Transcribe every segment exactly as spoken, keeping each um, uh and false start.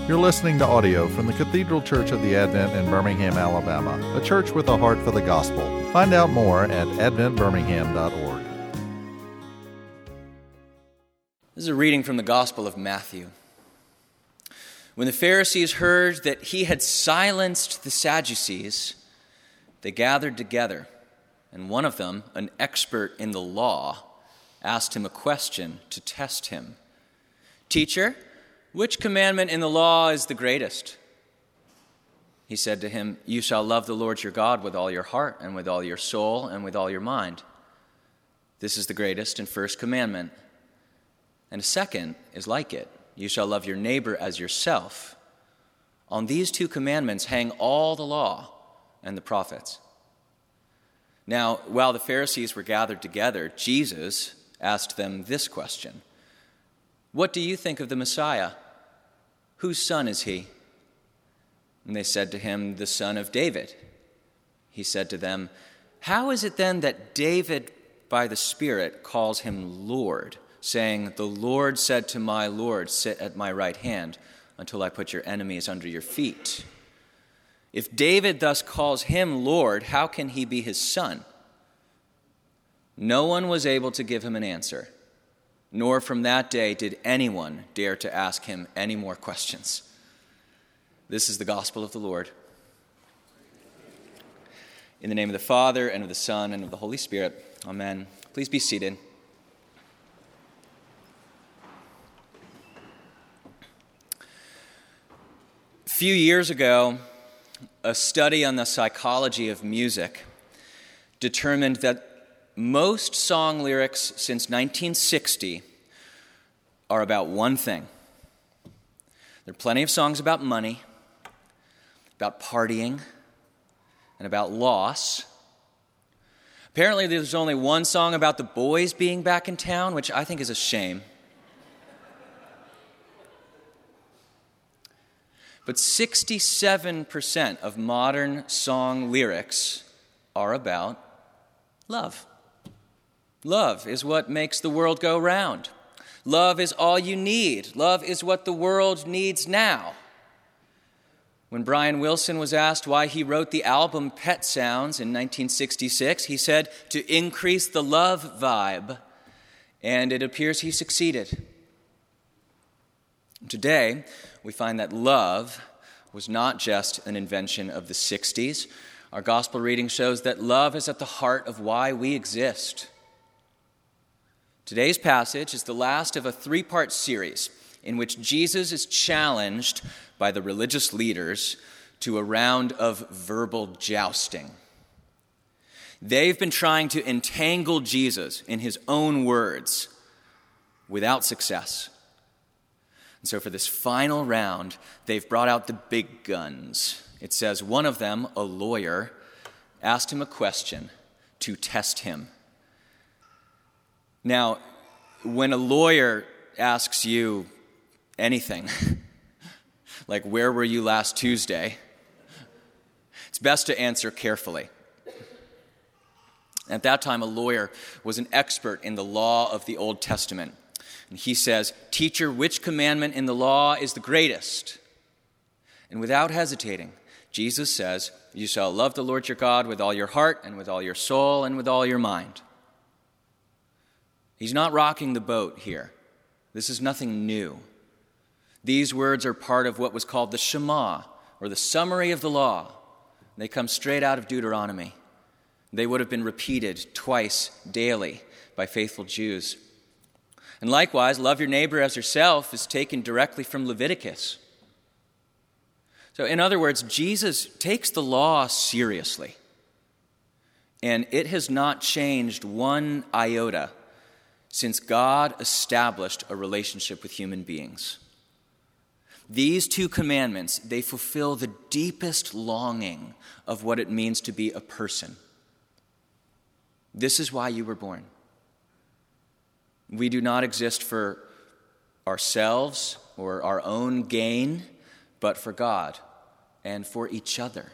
You're listening to audio from the Cathedral Church of the Advent in Birmingham, Alabama, a church with a heart for the gospel. Find out more at advent birmingham dot org. This is a reading from the Gospel of Matthew. When the Pharisees heard that he had silenced the Sadducees, they gathered together, and one of them, an expert in the law, asked him a question to test him. "Teacher, which commandment in the law is the greatest?" He said to him, "You shall love the Lord your God with all your heart and with all your soul and with all your mind. This is the greatest and first commandment. And a second is like it. You shall love your neighbor as yourself. On these two commandments hang all the law and the prophets." Now, while the Pharisees were gathered together, Jesus asked them this question: "What do you think of the Messiah? Whose son is he?" And they said to him, "The son of David." He said to them, "How is it then that David by the Spirit calls him Lord, saying, 'The Lord said to my Lord, sit at my right hand until I put your enemies under your feet'? If David thus calls him Lord, how can he be his son?" No one was able to give him an answer, nor from that day did anyone dare to ask him any more questions. This is the gospel of the Lord. In the name of the Father, and of the Son, and of the Holy Spirit, amen. Please be seated. A few years ago, a study on the psychology of music determined that most song lyrics since nineteen sixty are about one thing. There are plenty of songs about money, about partying, and about loss. Apparently, there's only one song about the boys being back in town, which I think is a shame. But sixty-seven percent of modern song lyrics are about love. Love is what makes the world go round. Love is all you need. Love is what the world needs now. When Brian Wilson was asked why he wrote the album Pet Sounds in nineteen sixty-six, he said, "To increase the love vibe," and it appears he succeeded. Today, we find that love was not just an invention of the sixties. Our gospel reading shows that love is at the heart of why we exist. Today's passage is the last of a three-part series in which Jesus is challenged by the religious leaders to a round of verbal jousting. They've been trying to entangle Jesus in his own words without success. And so for this final round, they've brought out the big guns. It says one of them, a lawyer, asked him a question to test him. Now, when a lawyer asks you anything, like where were you last Tuesday, it's best to answer carefully. At that time, a lawyer was an expert in the law of the Old Testament. And he says, "Teacher, which commandment in the law is the greatest?" And without hesitating, Jesus says, "You shall love the Lord your God with all your heart and with all your soul and with all your mind." He's not rocking the boat here. This is nothing new. These words are part of what was called the Shema, or the summary of the law. They come straight out of Deuteronomy. They would have been repeated twice daily by faithful Jews. And likewise, love your neighbor as yourself is taken directly from Leviticus. So in other words, Jesus takes the law seriously. And it has not changed one iota since God established a relationship with human beings. These two commandments, they fulfill the deepest longing of what it means to be a person. This is why you were born. We do not exist for ourselves or our own gain, but for God and for each other.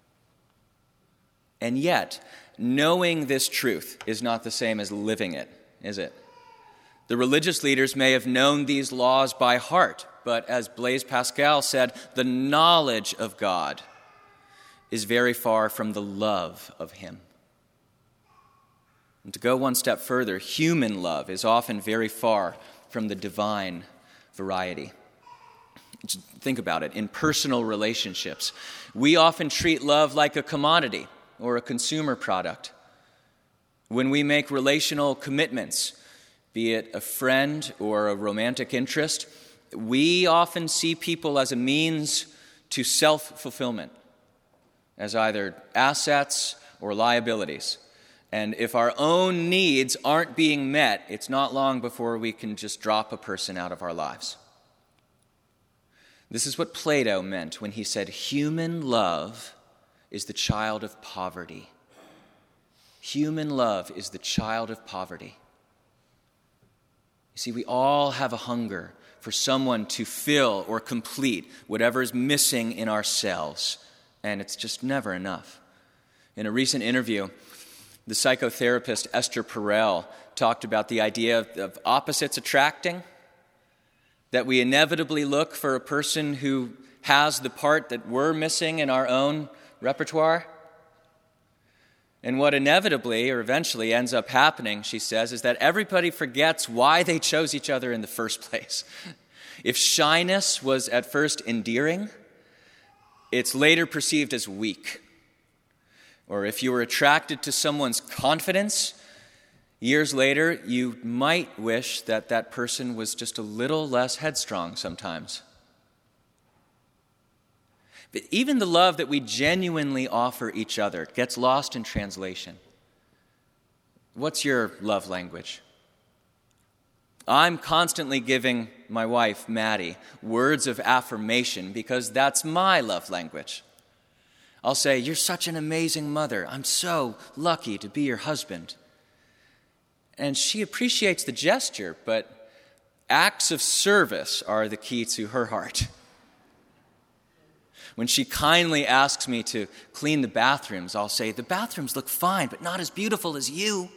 And yet, knowing this truth is not the same as living it, is it? The religious leaders may have known these laws by heart, but as Blaise Pascal said, the knowledge of God is very far from the love of him. And to go one step further, human love is often very far from the divine variety. Just think about it. In personal relationships, we often treat love like a commodity or a consumer product. When we make relational commitments, be it a friend or a romantic interest, we often see people as a means to self-fulfillment, as either assets or liabilities. And if our own needs aren't being met, it's not long before we can just drop a person out of our lives. This is what Plato meant when he said, human love is the child of poverty. Human love is the child of poverty. You see, we all have a hunger for someone to fill or complete whatever is missing in ourselves, and it's just never enough. In a recent interview, the psychotherapist Esther Perel talked about the idea of, of opposites attracting, that we inevitably look for a person who has the part that we're missing in our own repertoire. And what inevitably or eventually ends up happening, she says, is that everybody forgets why they chose each other in the first place. If shyness was at first endearing, it's later perceived as weak. Or if you were attracted to someone's confidence, years later, you might wish that that person was just a little less headstrong sometimes. But even the love that we genuinely offer each other gets lost in translation. What's your love language? I'm constantly giving my wife, Maddie, words of affirmation because that's my love language. I'll say, "You're such an amazing mother. I'm so lucky to be your husband." And she appreciates the gesture, but acts of service are the key to her heart. When she kindly asks me to clean the bathrooms, I'll say, "The bathrooms look fine, but not as beautiful as you."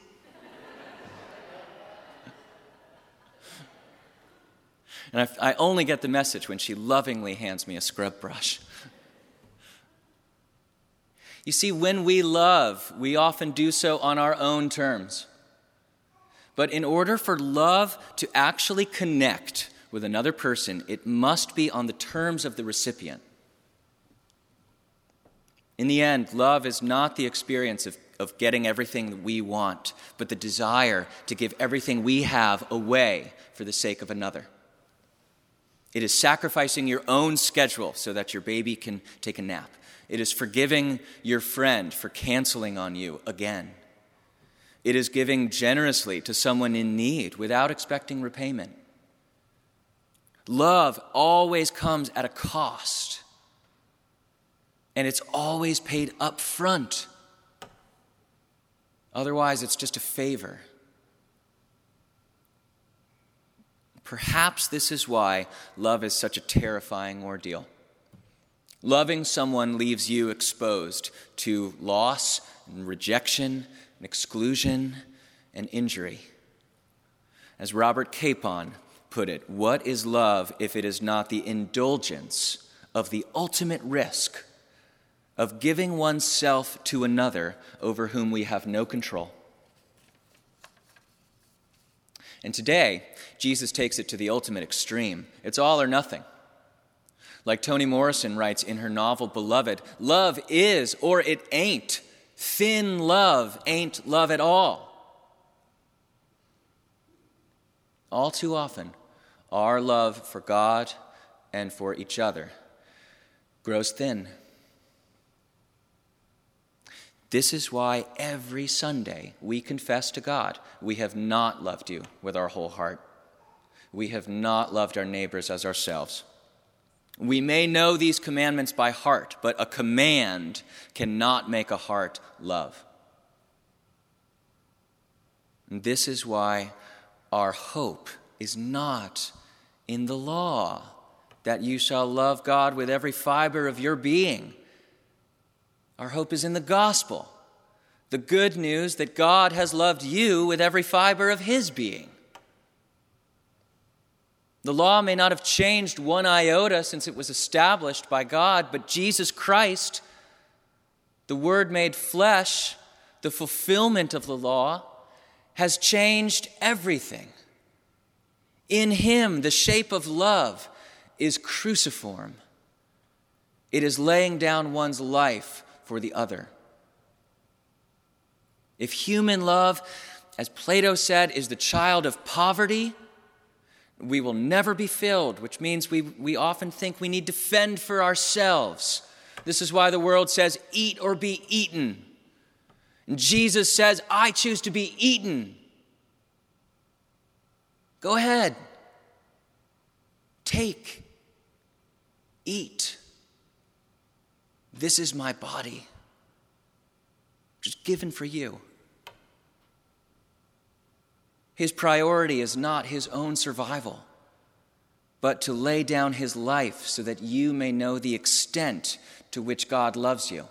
And I, I only get the message when she lovingly hands me a scrub brush. You see, when we love, we often do so on our own terms. But in order for love to actually connect with another person, it must be on the terms of the recipient. In the end, love is not the experience of, of getting everything that we want, but the desire to give everything we have away for the sake of another. It is sacrificing your own schedule so that your baby can take a nap. It is forgiving your friend for canceling on you again. It is giving generously to someone in need without expecting repayment. Love always comes at a cost, and it's always paid up front. Otherwise, it's just a favor. Perhaps this is why love is such a terrifying ordeal. Loving someone leaves you exposed to loss and rejection and exclusion and injury. As Robert Capon put it, what is love if it is not the indulgence of the ultimate risk of giving oneself to another over whom we have no control? And today, Jesus takes it to the ultimate extreme. It's all or nothing. Like Toni Morrison writes in her novel, Beloved, love is or it ain't. Thin love ain't love at all. All too often, our love for God and for each other grows thin. This is why every Sunday we confess to God, we have not loved you with our whole heart. We have not loved our neighbors as ourselves. We may know these commandments by heart, but a command cannot make a heart love. And this is why our hope is not in the law, that you shall love God with every fiber of your being. Our hope is in the gospel, the good news that God has loved you with every fiber of his being. The law may not have changed one iota since it was established by God, but Jesus Christ, the Word made flesh, the fulfillment of the law, has changed everything. In him, the shape of love is cruciform. It is laying down one's life for the other. If human love, as Plato said, is the child of poverty, we will never be filled, which means we, we often think we need to fend for ourselves. This is why the world says, eat or be eaten. And Jesus says, I choose to be eaten. Go ahead. Take. Eat. This is my body, just given for you. His priority is not his own survival, but to lay down his life so that you may know the extent to which God loves you.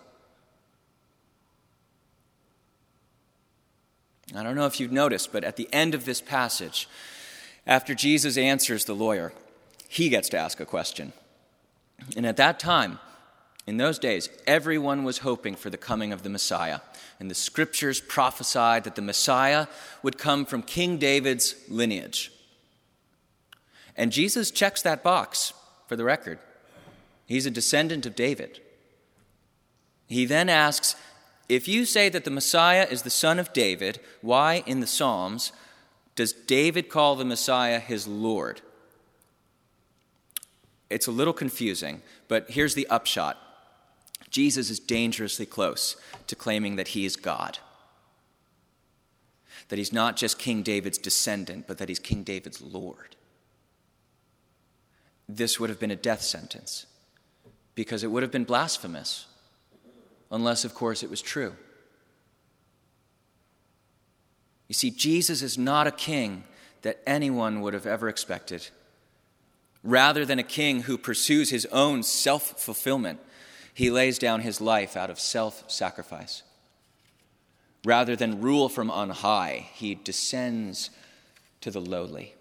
I don't know if you've noticed, but at the end of this passage, after Jesus answers the lawyer, he gets to ask a question. And at that time, in those days, everyone was hoping for the coming of the Messiah. And the scriptures prophesied that the Messiah would come from King David's lineage. And Jesus checks that box, for the record. He's a descendant of David. He then asks, if you say that the Messiah is the son of David, why in the Psalms does David call the Messiah his Lord? It's a little confusing, but here's the upshot. Jesus is dangerously close to claiming that he is God. That he's not just King David's descendant, but that he's King David's Lord. This would have been a death sentence because it would have been blasphemous, unless, of course, it was true. You see, Jesus is not a king that anyone would have ever expected. Rather than a king who pursues his own self-fulfillment, he lays down his life out of self-sacrifice. Rather than rule from on high, he descends to the lowly.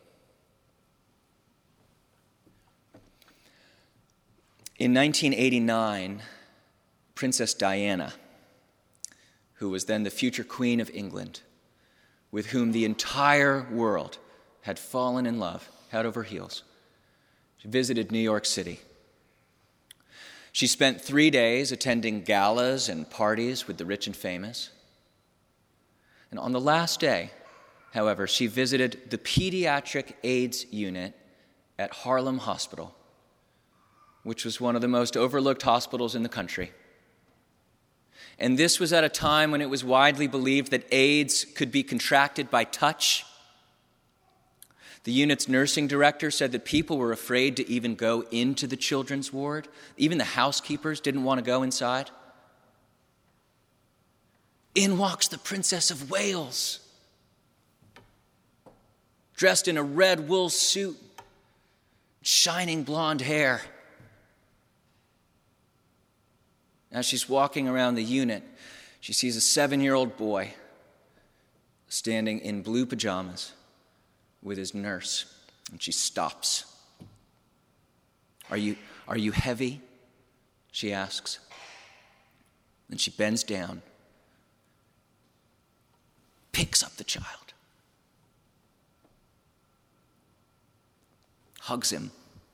In nineteen eighty-nine, Princess Diana, who was then the future Queen of England, with whom the entire world had fallen in love, head over heels, she visited New York City. She spent three days attending galas and parties with the rich and famous. And on the last day, however, she visited the pediatric AIDS unit at Harlem Hospital, which was one of the most overlooked hospitals in the country. And this was at a time when it was widely believed that AIDS could be contracted by touch. The unit's nursing director said that people were afraid to even go into the children's ward. Even the housekeepers didn't want to go inside. In walks the Princess of Wales, dressed in a red wool suit, shining blonde hair. As she's walking around the unit, she sees a seven-year-old boy standing in blue pajamas with his nurse, and she stops. Are you, are you heavy? She asks. And she bends down, picks up the child, hugs him.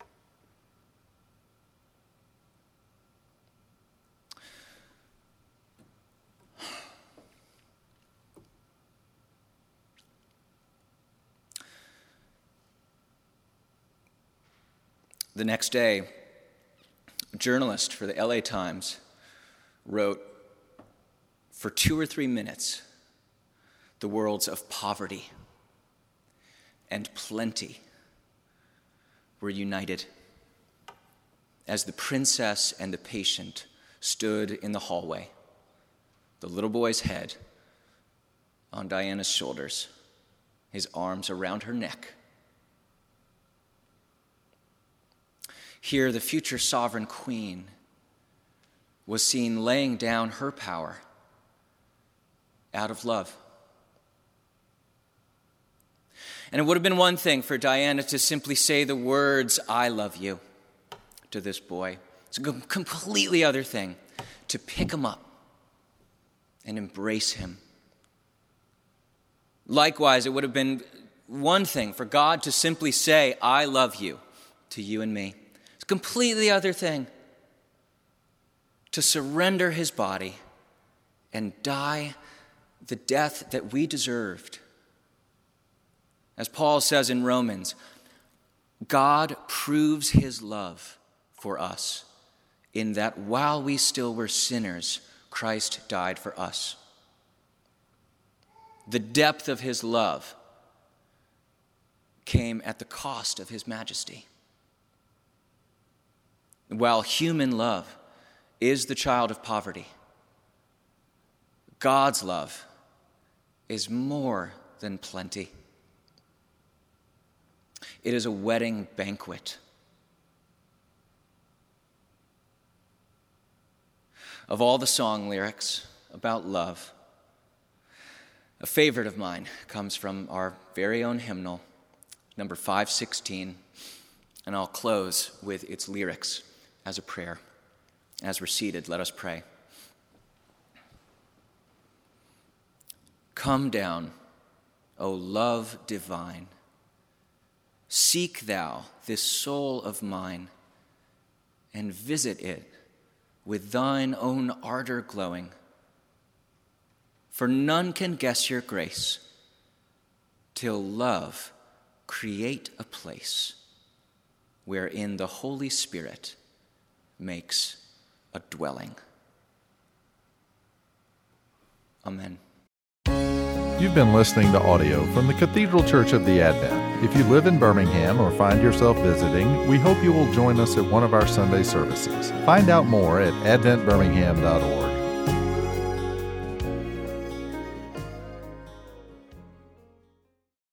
The next day, a journalist for the L A Times wrote, for two or three minutes, the worlds of poverty and plenty were united as the princess and the patient stood in the hallway, the little boy's head on Diana's shoulders, his arms around her neck. Here, the future sovereign queen was seen laying down her power out of love. And it would have been one thing for Diana to simply say the words, "I love you," to this boy. It's a completely other thing to pick him up and embrace him. Likewise, it would have been one thing for God to simply say, "I love you," to you and me. It's a completely other thing to surrender his body and die the death that we deserved. As Paul says in Romans, God proves his love for us in that while we still were sinners, Christ died for us. The depth of his love came at the cost of his majesty. While human love is the child of poverty, God's love is more than plenty. It is a wedding banquet. Of all the song lyrics about love, a favorite of mine comes from our very own hymnal, number five sixteen, and I'll close with its lyrics as a prayer. As we're seated, let us pray. Come down, O love divine. Seek thou this soul of mine, and visit it with thine own ardor glowing. For none can guess your grace till love create a place wherein the Holy Spirit makes a dwelling. Amen. You've been listening to audio from the Cathedral Church of the Advent. If you live in Birmingham or find yourself visiting, we hope you will join us at one of our Sunday services. Find out more at advent birmingham dot org.